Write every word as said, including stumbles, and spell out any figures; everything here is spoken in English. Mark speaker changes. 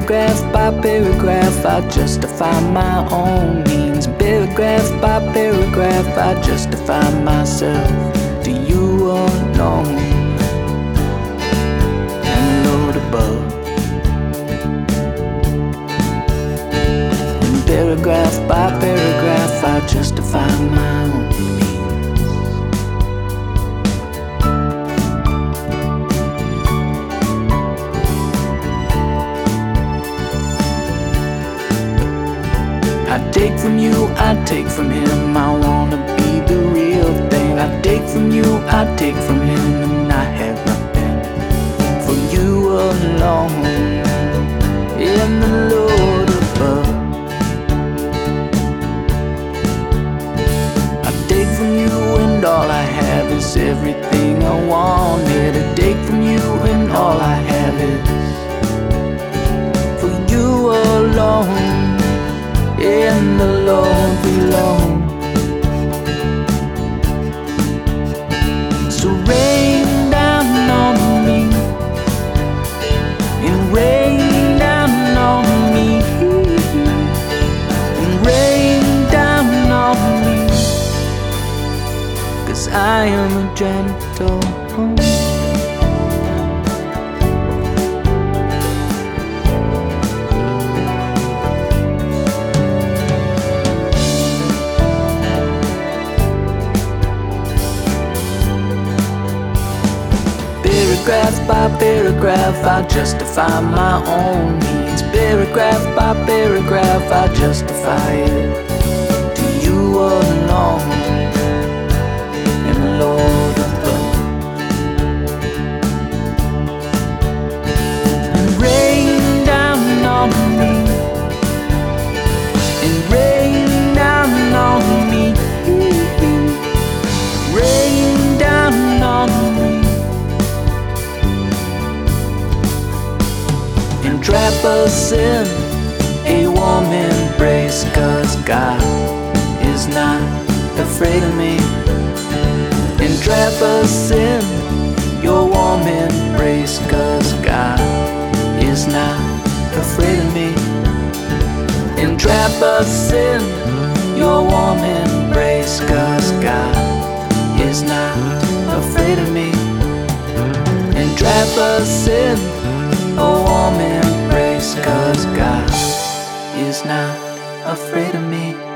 Speaker 1: Paragraph by paragraph, I justify my own means. Paragraph by paragraph, I justify myself to you alone. And Lord above. And paragraph by paragraph, I justify my own means. I take from you, I take from him. I wanna be the real thing. I take from you, I take from him, and I have nothing for you alone. In the Lord above. I take from you, and all I have is everything I wanted. I take from you, and all I have is for you alone. In the Lord alone. So rain down on me, and rain down on me, and rain down on me, 'cause I am a gentle Paragraph by paragraph, I justify my own needs. Paragraph by paragraph, I justify it to you alone. And Lord above. And rain down on me, and rain down on me, rain down on me. And trap us in a warm embrace, 'cause God is not afraid of me. And trap us in your warm embrace, 'cause God is not afraid of me. And trap us in your warm embrace, 'cause God is not afraid of me. And trap us in a warm embrace, 'cause God is not afraid of me.